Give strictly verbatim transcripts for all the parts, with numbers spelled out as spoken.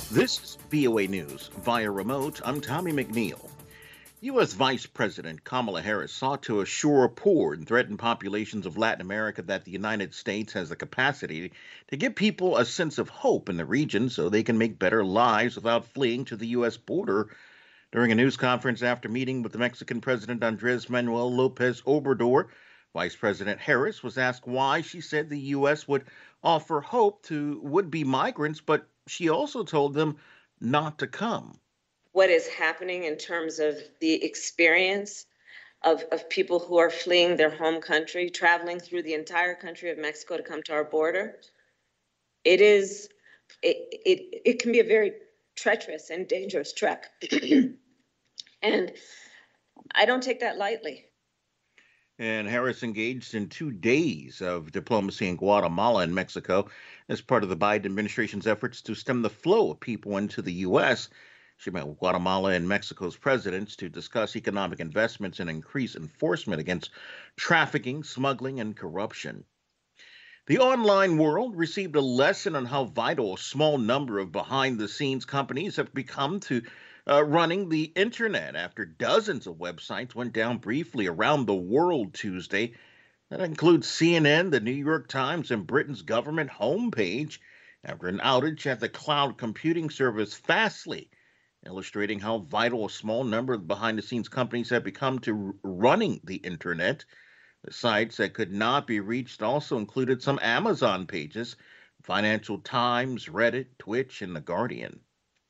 This is V O A News. Via remote, I'm Tommy McNeil. U S. Vice President Kamala Harris sought to assure poor and threatened populations of Latin America that the United States has the capacity to give people a sense of hope in the region so they can make better lives without fleeing to the U S border. During a news conference after meeting with the Mexican President Andres Manuel Lopez Obrador, Vice President Harris was asked why she said the U S would offer hope to would-be migrants, but she also told them not to come. What is happening in terms of the experience of, of people who are fleeing their home country, traveling through the entire country of Mexico to come to our border, it is, it, it, it can be a very treacherous and dangerous trek. And I don't take that lightly. And Harris engaged in two days of diplomacy in Guatemala and Mexico as part of the Biden administration's efforts to stem the flow of people into the U S. She met with Guatemala and Mexico's presidents to discuss economic investments and increase enforcement against trafficking, smuggling, and corruption. The online world received a lesson on how vital a small number of behind-the-scenes companies have become to uh, running the internet after dozens of websites went down briefly around the world Tuesday. That includes C N N, the New York Times, and Britain's government homepage after an outage at the cloud computing service Fastly, illustrating how vital a small number of behind-the-scenes companies have become to running the internet. The sites that could not be reached also included some Amazon pages, Financial Times, Reddit, Twitch, and The Guardian.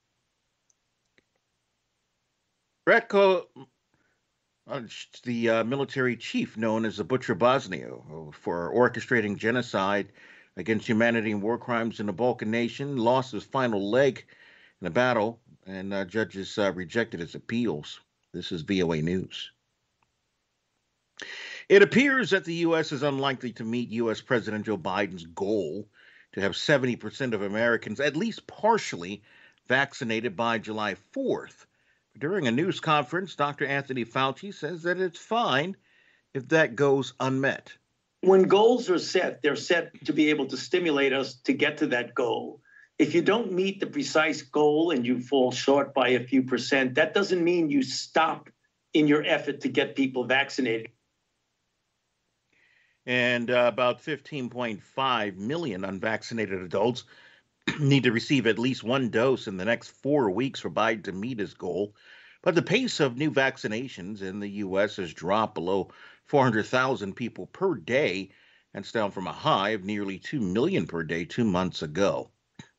Ratko, uh, the uh, military chief known as the Butcher Bosnia for orchestrating genocide against humanity and war crimes in the Balkan nation, lost his final leg in a battle, and uh, judges uh, rejected his appeals. This is V O A News. It appears that the U S is unlikely to meet U S. President Joe Biden's goal to have seventy percent of Americans at least partially vaccinated by July fourth. During a news conference, Doctor Anthony Fauci says that it's fine if that goes unmet. When goals are set, they're set to be able to stimulate us to get to that goal. If you don't meet the precise goal and you fall short by a few percent, that doesn't mean you stop in your effort to get people vaccinated. And uh, about fifteen point five million unvaccinated adults need to receive at least one dose in the next four weeks for Biden to meet his goal. But the pace of new vaccinations in the U S has dropped below four hundred thousand people per day. That's down from a high of nearly two million per day two months ago.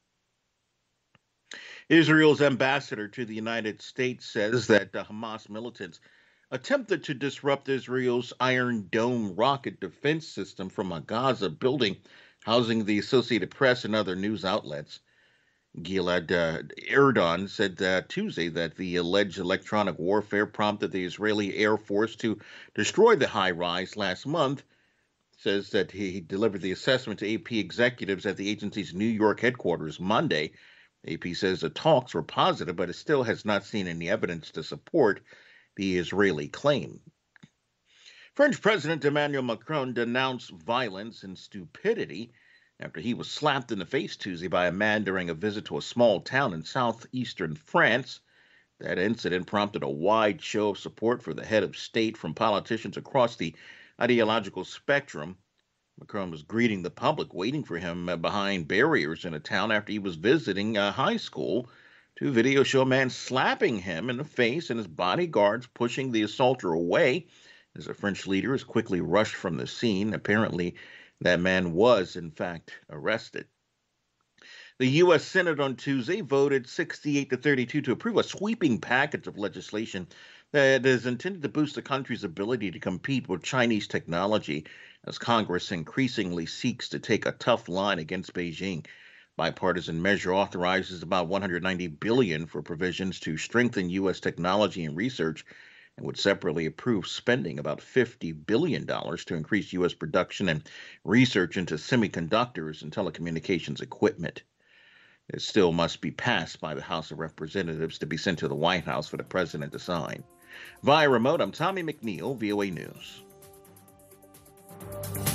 Israel's ambassador to the United States says that the Hamas militants attempted to disrupt Israel's Iron Dome rocket defense system from a Gaza building housing the Associated Press and other news outlets. Gilad uh, Erdan said uh, Tuesday that the alleged electronic warfare prompted the Israeli Air Force to destroy the high-rise last month. Says that he delivered the assessment to A P executives at the agency's New York headquarters Monday. A P says the talks were positive, but it still has not seen any evidence to support the Israeli claim. French President Emmanuel Macron denounced violence and stupidity after he was slapped in the face Tuesday by a man during a visit to a small town in southeastern France. That incident prompted a wide show of support for the head of state from politicians across the ideological spectrum. Macron was greeting the public, waiting for him behind barriers in a town after he was visiting a high school. Two videos show a man slapping him in the face and his bodyguards pushing the assaulter away as the French leader is quickly rushed from the scene. Apparently, that man was, in fact, arrested. The U S. Senate on Tuesday voted sixty-eight to thirty-two to approve a sweeping package of legislation that is intended to boost the country's ability to compete with Chinese technology as Congress increasingly seeks to take a tough line against Beijing. Bipartisan measure authorizes about one hundred ninety billion dollars for provisions to strengthen U S technology and research, and would separately approve spending about fifty billion dollars to increase U S production and research into semiconductors and telecommunications equipment. It still must be passed by the House of Representatives to be sent to the White House for the president to sign. Via remote, I'm Tommy McNeil, V O A News.